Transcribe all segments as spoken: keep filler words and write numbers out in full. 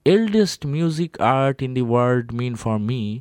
eldest music art in the world mean for me,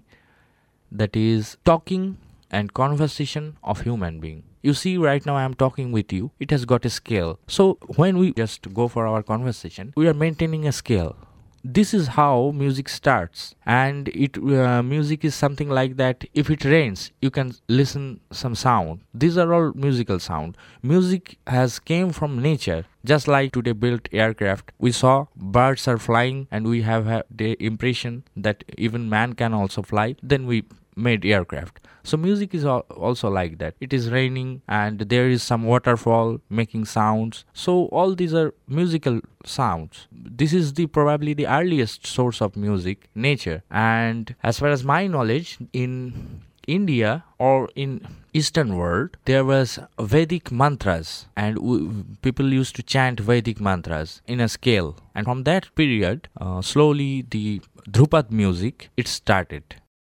that is talking and conversation of human being. You see, right now I am talking with you, it has got a scale. So when we just go for our conversation, we are maintaining a scale. This is how music starts, and it uh, music is something like that. If it rains, you can listen some sound. These are all musical sound. Music has came from nature. Just like today built aircraft, we saw birds are flying, and we have had the impression that even man can also fly. Then we made aircraft. So music is also like that. It is raining and there is some waterfall making sounds. So all these are musical sounds. This is the probably the earliest source of music, nature. And as far as my knowledge, in India or in Eastern world, there was Vedic mantras, and w- people used to chant Vedic mantras in a scale. And from that period, uh, slowly the Dhrupad music, it started.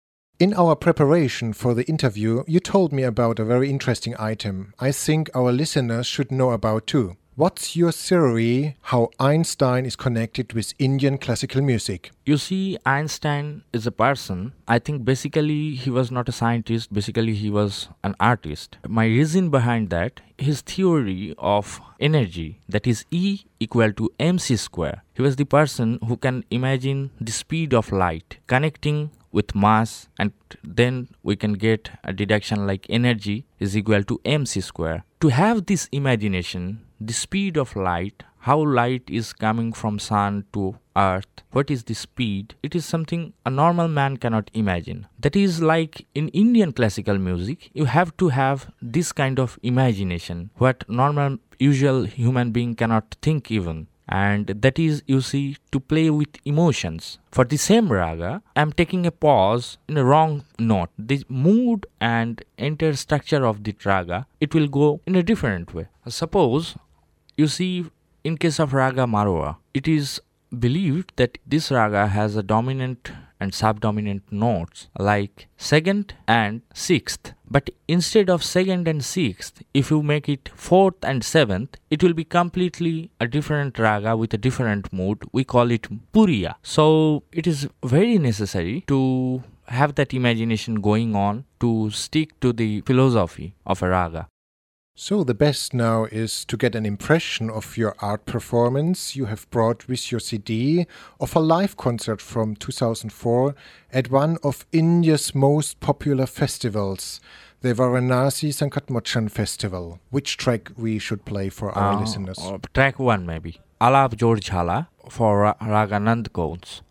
In our preparation for the interview, you told me about a very interesting item I think our listeners should know about too. What's your theory how Einstein is connected with Indian classical music? You see, Einstein is a person. I think basically he was not a scientist, basically he was an artist. My reason behind that, his theory of energy, that is E equal to mc square. He was the person who can imagine the speed of light connecting with mass, and then we can get a deduction like energy is equal to mc square. To have this imagination, the speed of light, how light is coming from sun to earth, what is the speed, it is something a normal man cannot imagine. That is like in Indian classical music, you have to have this kind of imagination, what normal usual human being cannot think even. And that is, you see, to play with emotions. For the same raga, I am taking a pause in a wrong note. The mood and entire structure of the raga, it will go in a different way. Suppose, you see, in case of raga Marwa, it is believed that this raga has a dominant and subdominant notes like second and sixth. But instead of second and sixth, if you make it fourth and seventh, it will be completely a different raga with a different mood. We call it Puriya. So it is very necessary to have that imagination going on to stick to the philosophy of a raga. So the best now is to get an impression of your art performance you have brought with your C D of a live concert from two thousand four at one of India's most popular festivals, the Varanasi Sankat Mochan Festival. Which track we should play for our uh, listeners? Uh, track one maybe. Alap Jor Jhala for Ra- Raga Nand Codes.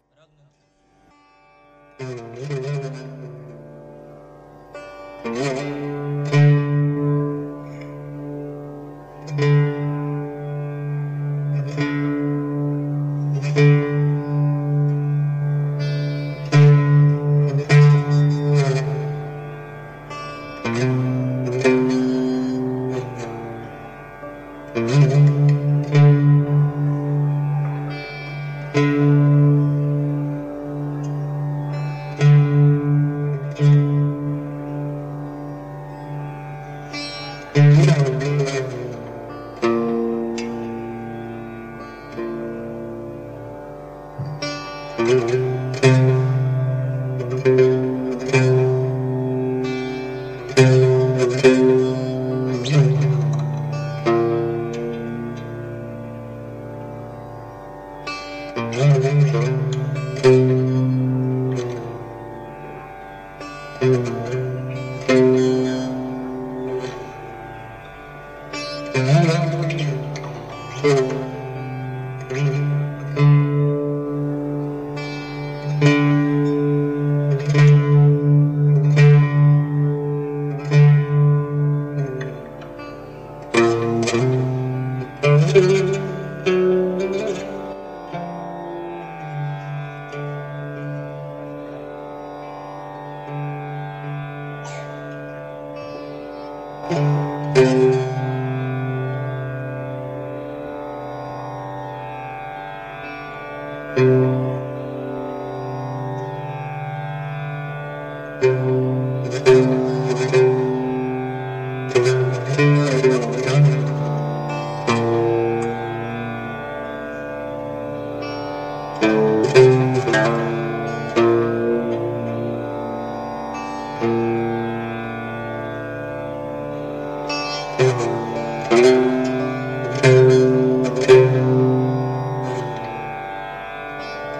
Thank you.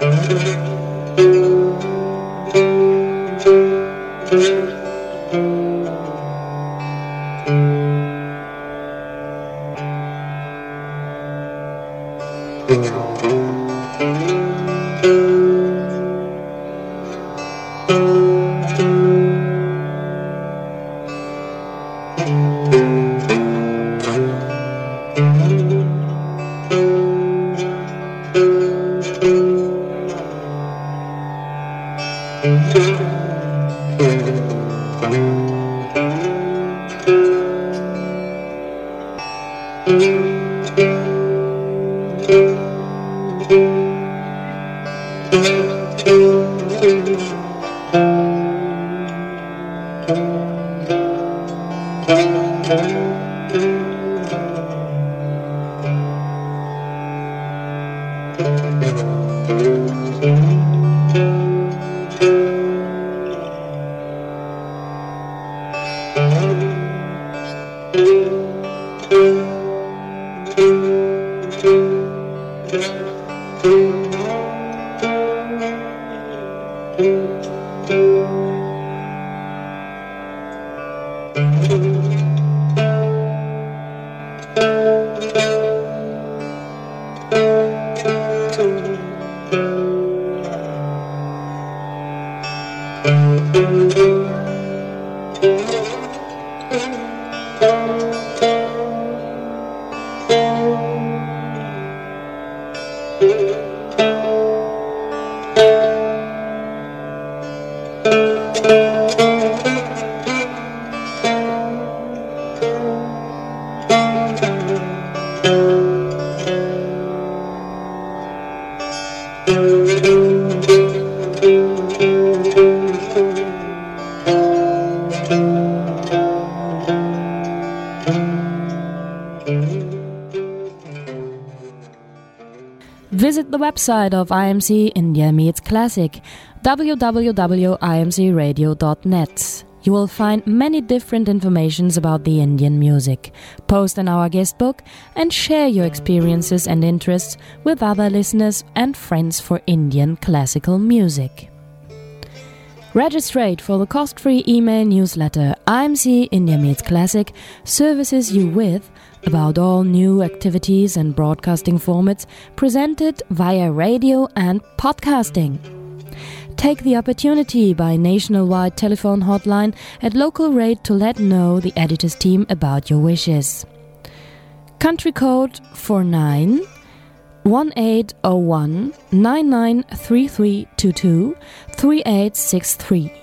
Visit the website of I M C India Meets Classic, w w w dot i m c radio dot net. You will find many different informations about the Indian music. Post in our guest book and share your experiences and interests with other listeners and friends for Indian classical music. Registrate for the cost-free email newsletter I M C India Meets Classic services you with about all new activities and broadcasting formats presented via radio and podcasting. Take the opportunity by nationwide telephone hotline at local rate to let know the editor's team about your wishes. Country code four nine one eight zero one nine nine three three two two three eight six three.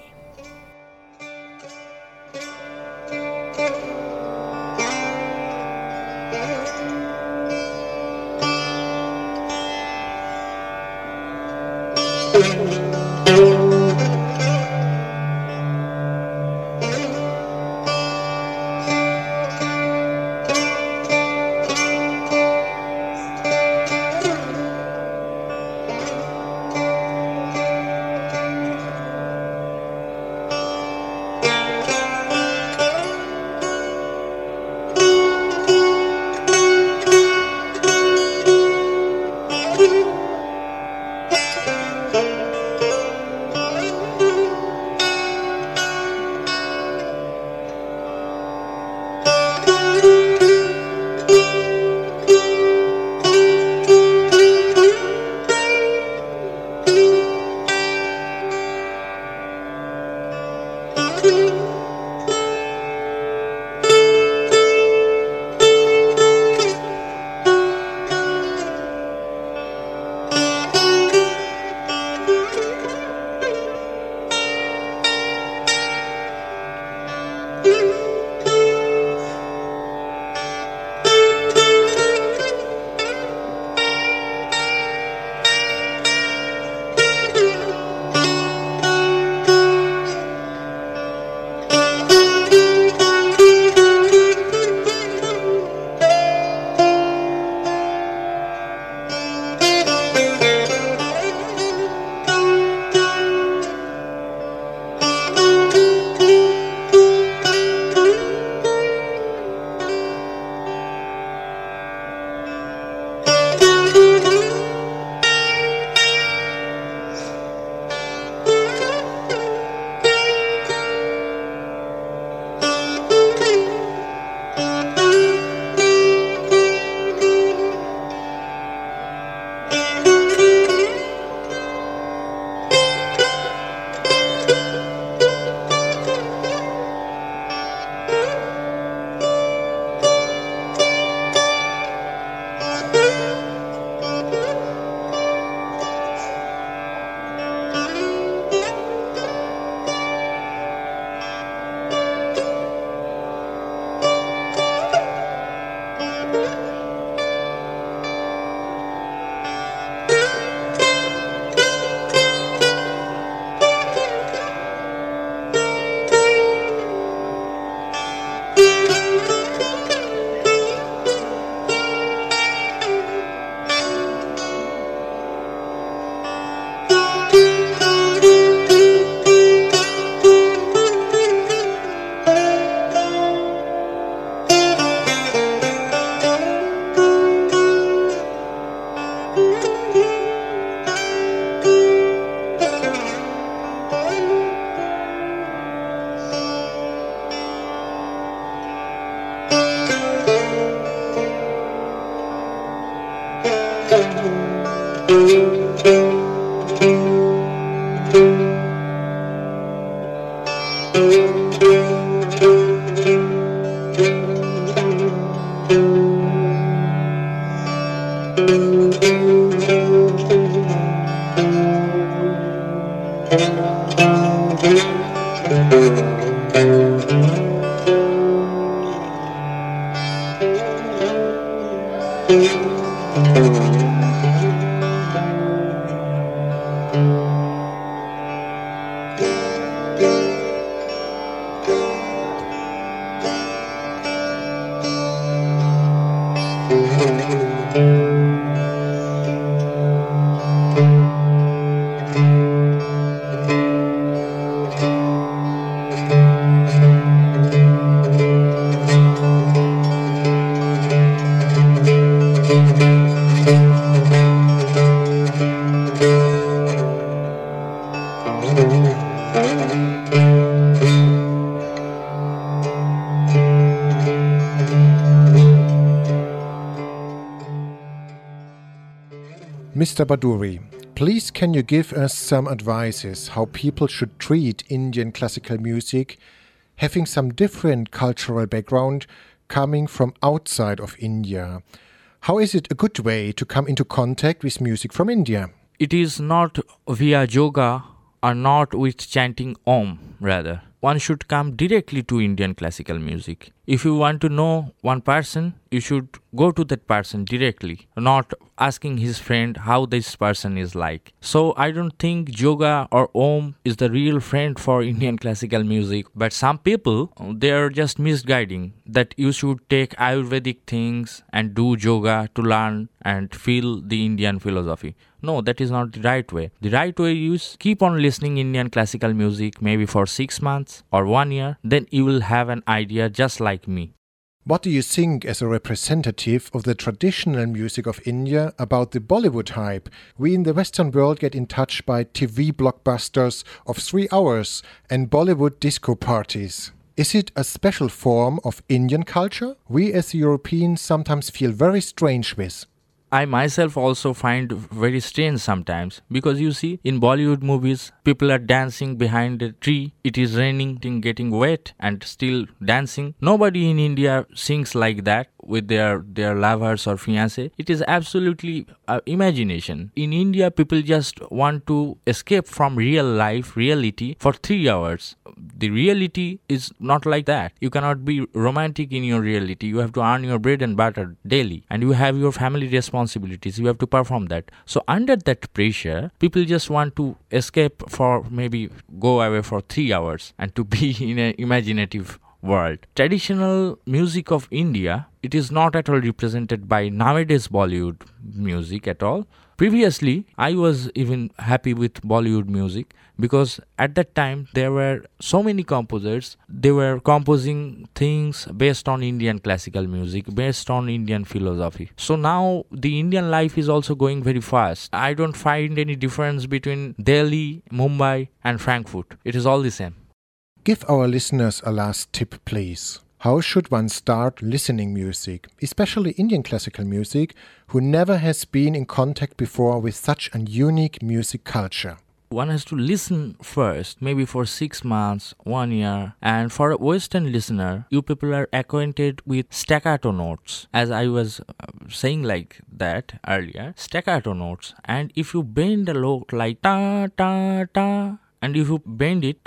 Mister Bhaduri, please can you give us some advices how people should treat Indian classical music, having some different cultural background coming from outside of India? How is it a good way to come into contact with music from India? It is not via yoga or not with chanting Om, rather. One should come directly to Indian classical music. If you want to know one person, you should go to that person directly, not asking his friend how this person is like. So I don't think yoga or Om is the real friend for Indian classical music. But some people, they are just misguiding that you should take Ayurvedic things and do yoga to learn and feel the Indian philosophy. No, that is not the right way. The right way is keep on listening Indian classical music maybe for six months or one year. Then you will have an idea just like me. What do you think as a representative of the traditional music of India about the Bollywood hype? We in the Western world get in touch by T V blockbusters of three hours and Bollywood disco parties. Is it a special form of Indian culture we as Europeans sometimes feel very strange with? I myself also find very strange sometimes because you see in Bollywood movies people are dancing behind a tree, it is raining, getting wet and still dancing. Nobody in India sings like that with their, their lovers or fiancé. It is absolutely uh, imagination. In India people just want to escape from real life, reality for three hours. The reality is not like that. You cannot be romantic in your reality. You have to earn your bread and butter daily and you have your family responsibilities. You have to perform that. So under that pressure, people just want to escape for maybe go away for three hours and to be in an imaginative world. Traditional music of India, it is not at all represented by nowadays Bollywood music at all. Previously, I was even happy with Bollywood music because at that time there were so many composers. They were composing things based on Indian classical music, based on Indian philosophy. So now the Indian life is also going very fast. I don't find any difference between Delhi, Mumbai and Frankfurt. It is all the same. Give our listeners a last tip, please. How should one start listening music, especially Indian classical music, who never has been in contact before with such a unique music culture? One has to listen first, maybe for six months, one year. And for a Western listener, you people are acquainted with staccato notes. As I was saying like that earlier, staccato notes. And if you bend a note like ta ta ta, and if you bend it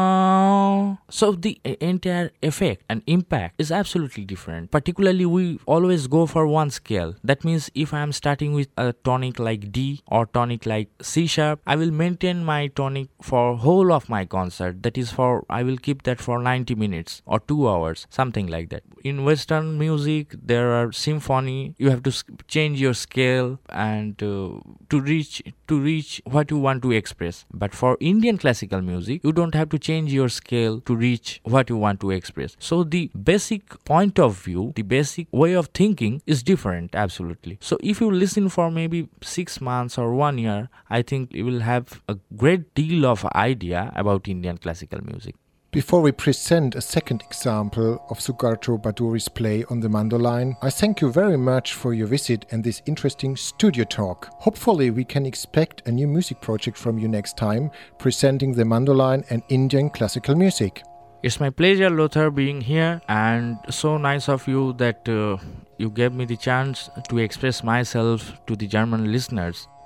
down, so the entire effect and impact is absolutely different. Particularly, we always go for one scale. That means if I am starting with a tonic like D or tonic like C sharp, I will maintain my tonic for whole of my concert. That is for, I will keep that for ninety minutes or two hours, something like that. In Western music, there are symphony. You have to change your scale and uh, to reach to reach what you want to express. But for Indian classical music, you don't have to change your scale to reach what you want to express. So the basic point of view, the basic way of thinking is different, absolutely. So if you listen for maybe six months or one year, I think you will have a great deal of idea about Indian classical music. Before we present a second example of Sugarto Bhaduri's play on the mandolin, I thank you very much for your visit and this interesting studio talk. Hopefully we can expect a new music project from you next time, presenting the mandolin and Indian classical music. It's my pleasure, Lothar, being here, and so nice of you that uh, you gave me the chance to express myself to the German listeners.